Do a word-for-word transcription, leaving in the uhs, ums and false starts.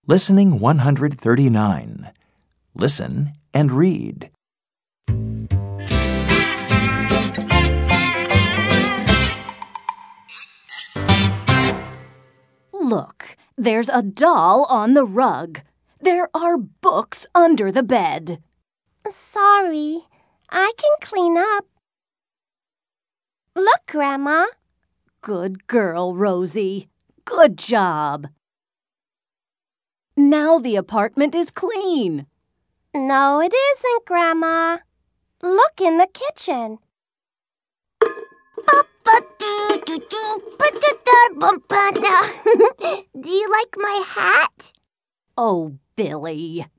Listening one hundred thirty-nine. Listen and read. Look, there's a doll on the rug. There are books under the bed. Sorry, I can clean up. Look, Grandma. Good girl, Rosie. Good job. Now the apartment is clean. No, it isn't, Grandma. Look in the kitchen. Do you like my hat? Oh, Billy.